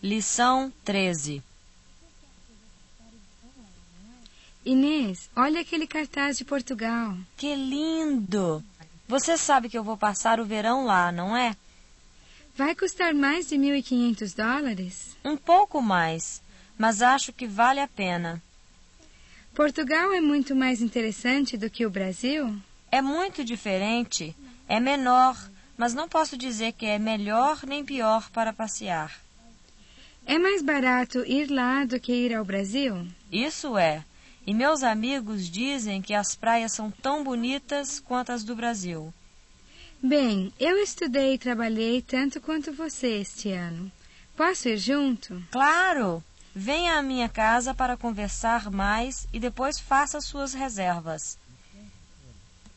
Lição 13. Inês, olha aquele cartaz de Portugal. Que lindo! Você sabe que eu vou passar o verão lá, não é? Vai custar mais de $1.500? Um pouco mais, mas acho que vale a pena. Portugal é muito mais interessante do que o Brasil? É muito diferente, é menor, mas não posso dizer que é melhor nem pior para passear. É mais barato ir lá do que ir ao Brasil? Isso é. E meus amigos dizem que as praias são tão bonitas quanto as do Brasil. Bem, eu estudei e trabalhei tanto quanto você este ano. Posso ir junto? Claro! Venha à minha casa para conversar mais e depois faça suas reservas.